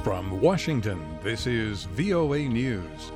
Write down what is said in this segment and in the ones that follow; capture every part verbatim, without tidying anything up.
From Washington, this is V O A News.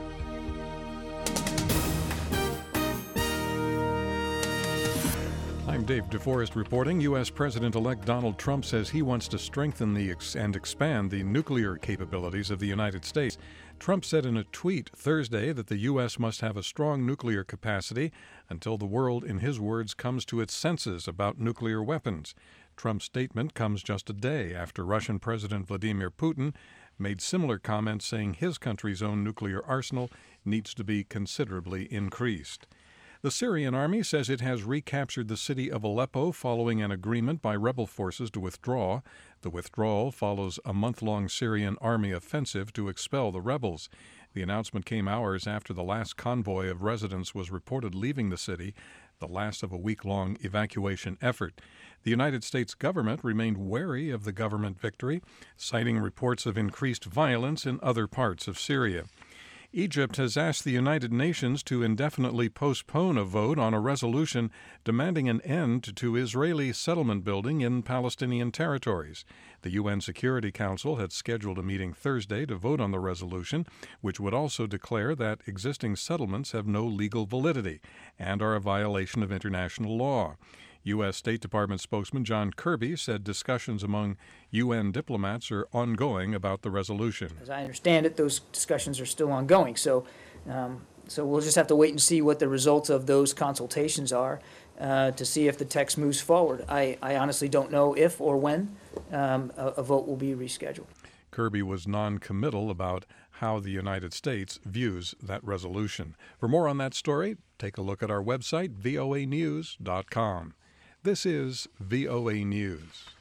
I'm Dave DeForest reporting. U S. President-elect Donald Trump says he wants to strengthen the ex- and expand the nuclear capabilities of the United States. Trump said in a tweet Thursday that the U S must have a strong nuclear capacity until the world, in his words, comes to its senses about nuclear weapons. Trump's statement comes just a day after Russian President Vladimir Putin made similar comments, saying his country's own nuclear arsenal needs to be considerably increased. The Syrian army says it has recaptured the city of Aleppo following an agreement by rebel forces to withdraw. The withdrawal follows a month-long Syrian army offensive to expel the rebels. The announcement came hours after the last convoy of residents was reported leaving the city, the last of a week-long evacuation effort. The United States government remained wary of the government victory, citing reports of increased violence in other parts of Syria. Egypt has asked the United Nations to indefinitely postpone a vote on a resolution demanding an end to Israeli settlement building in Palestinian territories. The U N Security Council had scheduled a meeting Thursday to vote on the resolution, which would also declare that existing settlements have no legal validity and are a violation of international law. U S. State Department spokesman John Kirby said discussions among U N diplomats are ongoing about the resolution. As I understand it, those discussions are still ongoing, so um, so we'll just have to wait and see what the results of those consultations are uh, to see if the text moves forward. I, I honestly don't know if or when um, a, a vote will be rescheduled. Kirby was non-committal about how the United States views that resolution. For more on that story, take a look at our website, V O A news dot com. This is V O A News.